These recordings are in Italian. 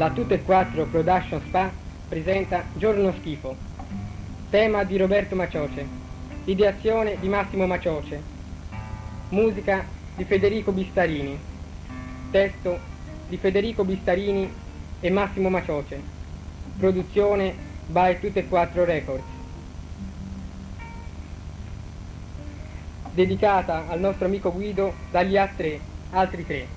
La Tutte e Quattro Production SpA presenta Giorno Schifo. Tema di Roberto Macioce. Ideazione di Massimo Macioce. Musica di Federico Bistarini. Testo di Federico Bistarini e Massimo Macioce. Produzione by Tutte e Quattro Records. Dedicata al nostro amico Guido dagli A3, altri tre.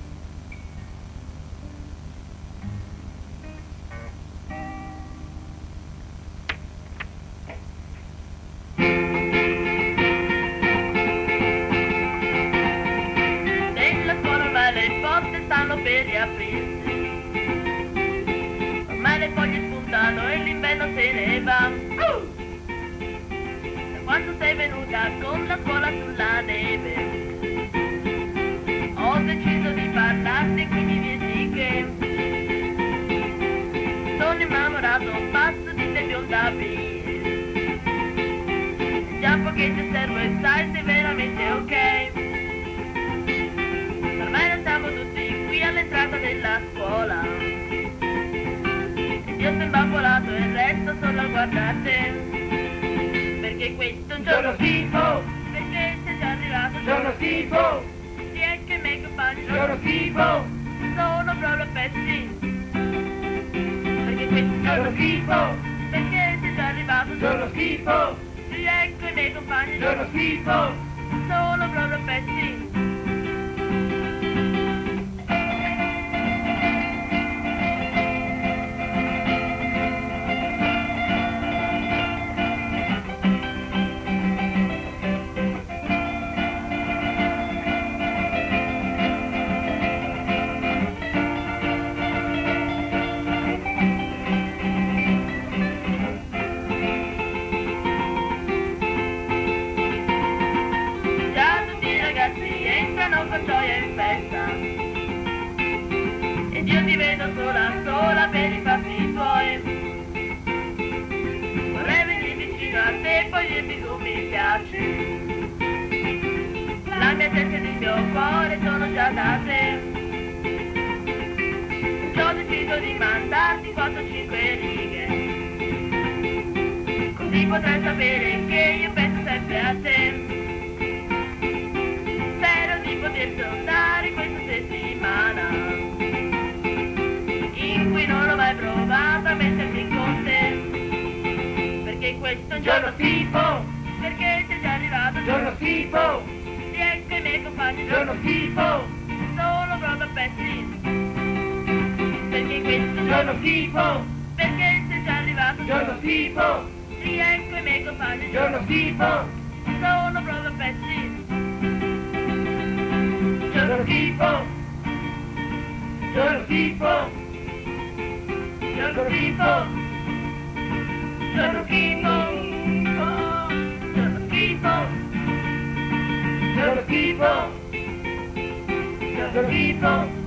Stanno per riaprirsi, ormai le foglie spuntano e l'inverno se ne va. Da quando sei venuta con la scuola sulla neve, ho deciso di parlarti qui di Viesiche. Sono innamorato, pazzo di te bionda bene. Il giampo che ti servo e sai sei veramente ok. Ormai non siamo tutti qui all'entrata della scuola, ed io sto imbambolato e resto solo a guardarte, perché questo è un giorno schifo, perché sei già arrivato, Giorno schifo, sì è che i miei compagni giorno schifo, sono proprio pezzi, perché questo è un giorno schifo, perché sei già arrivato, giorno schifo, sì è che i miei compagni giorno schifo. sono proprio pezzi. Entrano con gioia in festa ed io ti vedo sola per i fatti tuoi. Vorrei venire vicino a te e poi dirti tu mi piaci. La mia testa ed il mio cuore sono già da te. Perciò ho deciso di mandarti 4-5 righe, così potrai sapere che io penso sempre a te. Poter salutare questa settimana in cui non ho mai provato a mettermi con te, perché questo è un giorno schifo, perché sei già arrivato, Giorno schifo, sì ecco i miei compagni giorno schifo, sono proprio pezzi, perché questo è un giorno schifo, perché sei già arrivato, giorno schifo, sì ecco i miei compagni giorno schifo, sono proprio pezzi. giorno schifo, giorno schifo, giorno schifo, Giorno schifo, giorno schifo, giorno schifo, giorno schifo.